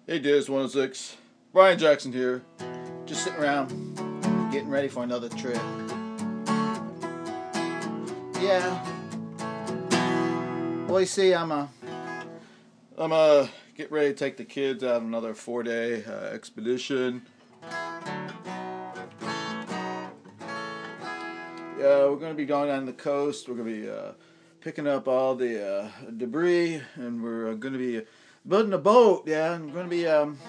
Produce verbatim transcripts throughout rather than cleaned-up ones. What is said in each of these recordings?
Hey Diz one oh six, Brian Jackson here, just sitting around getting ready for another trip. Yeah, well you see I'm a, I'm a get ready to take the kids out on another four day uh, expedition. Yeah, we're going to be going down the coast. We're going to be uh, picking up all the uh, debris, and we're uh, going to be building a boat. Yeah, and we're going to be um,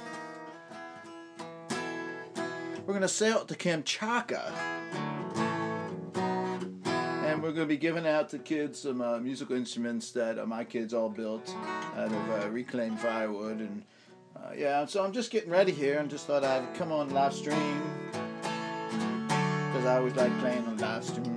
we're going to sail to Kamchatka, and we're going to be giving out to kids some uh, musical instruments that uh, my kids all built out of uh, reclaimed firewood. And uh, yeah, so I'm just getting ready here, and just thought I'd come on live stream, because I always like playing on live stream.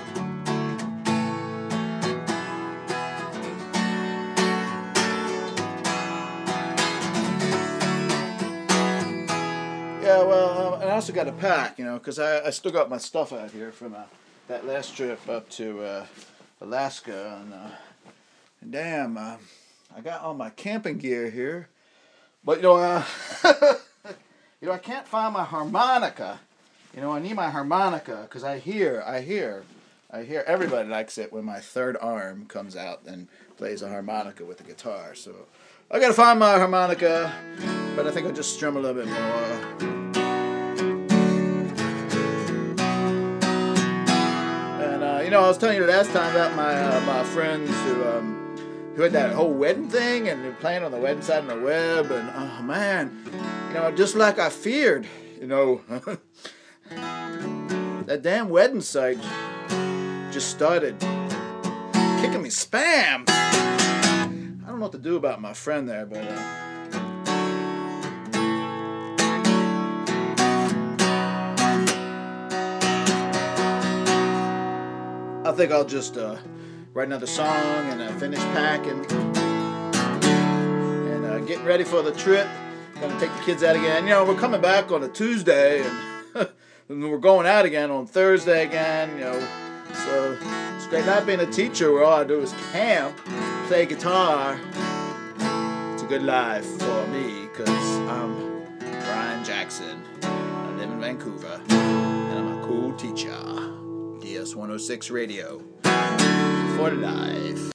Yeah, well, um, and I also got to pack, you know, because I, I still got my stuff out here from uh, that last trip up to uh, Alaska. And, uh, and damn, uh, I got all my camping gear here. But, you know, uh, you know, I can't find my harmonica. You know, I need my harmonica, because I hear, I hear, I hear everybody likes it when my third arm comes out and plays a harmonica with the guitar. So I got to find my harmonica, but I think I'll just strum a little bit more. And, uh, you know, I was telling you last time about my uh, my friends who um, who had that whole wedding thing, and they're playing on the wedding side on the web, and, oh, man, you know, just like I feared, you know, that damn wedding site just started kicking me spam. I don't know what to do about my friend there, but uh, I think I'll just uh, write another song and uh, finish packing and uh, getting ready for the trip. Gonna take the kids out again. You know, we're coming back on a Tuesday, and and we're going out again on Thursday again, you know. So it's great not being a teacher where all I do is camp, play guitar. It's a good life for me, because I'm Brian Jackson. I live in Vancouver, and I'm a cool teacher. D S one oh six Radio for life.